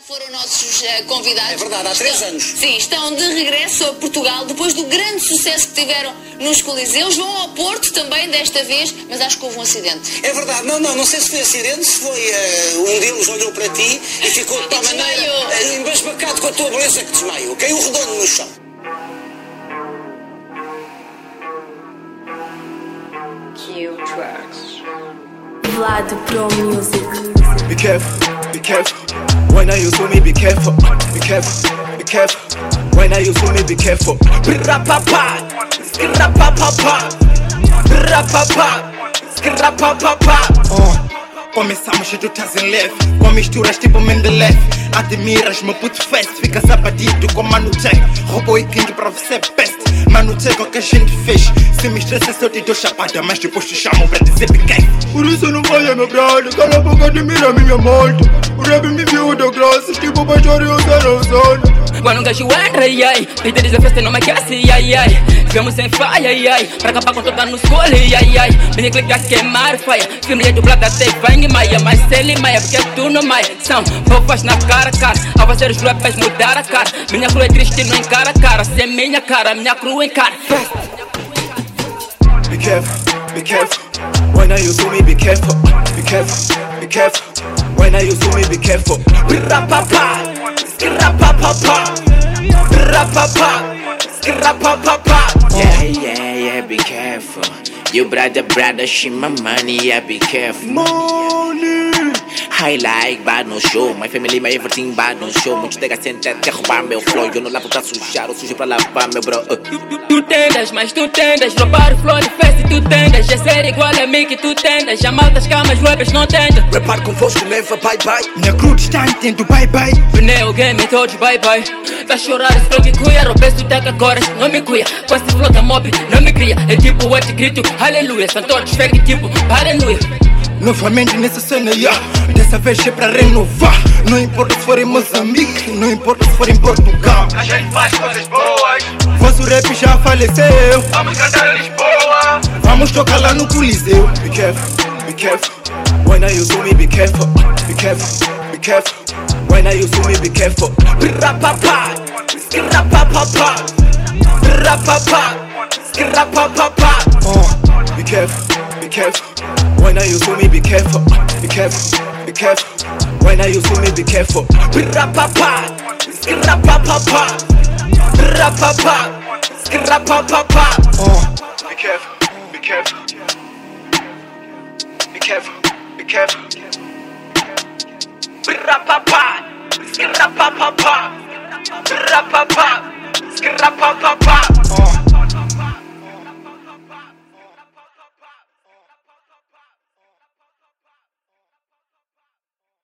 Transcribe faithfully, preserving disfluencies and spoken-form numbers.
Foram nossos uh, convidados. É verdade, há três estão, anos. Sim, estão de regresso a Portugal depois do grande sucesso que tiveram nos Coliseus. Vão ao Porto também desta vez, mas acho que houve um acidente. É verdade, não, não, não sei se foi acidente, se foi uh, um deles olhou para ti e ficou de tal maneira uh, embasbacado com a tua beleza que desmaiou. Caiu redondo no chão. Q Tracks. Vlad Pro Music. Be careful, be careful. When I use me, be careful. Be careful, be careful. When I use me, be careful. Rapapa, rapapa, rapapa, rapapa. Oh. Começamos e tu estás em leve, com misturas tipo Mendeleev. Admiras-me, puto fest, fica sabadido com Manu Check. Roubou e King pra você peste. Mano Check, o que a gente fez. Se me estressa, eu te dou chapada, mas depois te chamo pra dizer piquei. Por isso não vai, meu brother, cala a boca, admira a minha morte. O rap me viu de graça, tipo baixar e usar a zona. Quando um gajo entra, ai ai, líderes da festa não me aquece, ai ai. Vemos sem falha, ai ai, pra acabar com toda no escola, ai ai. Minha clique a queimar faia, filme dublada até vai em maia. Mas ele maia, porque tu não maia. São bobas na cara, cara, ao fazer os rappers mudar a cara. Minha crua é triste, não encara a cara. Se é minha cara, minha crua encara. Be careful, be careful. When I use me, be careful. Be careful, be careful. When I use me, be careful. Rapapa, rapapa, rapapa, rapapa. Yeah, yeah, yeah, be careful. You brother, brother, she my money, yeah, be careful. Money. I like bad no show, my family, my everything bad no show. Muitos nega sentem até roubar meu flow. Eu não lavo pra sujar, eu sujo pra lavar meu bro. uh. Tu, tu, tu tendas, mas tu tendas. Roubar o flow de festa e tu tendas. É ser igual a mim que tu tendas. Já maltas camas, rappers não tendas. Repare convosco, leva bye bye. Minha cruz está entendo bye bye. Pneu game todos bye bye. Tá chorar, esse flow que cuia. Roubei tu teca cores, não me cuia. Com esse flow da mob, não me cria. É tipo o grito, aleluia. São todos fake tipo, aleluia. Novamente nessa cena, yeah. Dessa vez é pra renovar. Não importa se for em Moçambique, não importa se for em Portugal. A gente faz coisas boas. Vosso rap já faleceu. Vamos cantar em Lisboa. Vamos tocar lá no Coliseu. Be careful, be careful. When I use me, be careful. Be careful, be careful. When I use me, be careful. Rapapa, rapapa, rapapa, rapapa. Oh, be careful, be careful. When I use me, be careful. Be careful, be careful. When I use me, be careful. Rapapa, rapapa, rapapa, rapapa. Oh, be careful, be careful. Be careful, be careful. Rapapa, rapapa, rapapa, rapapa.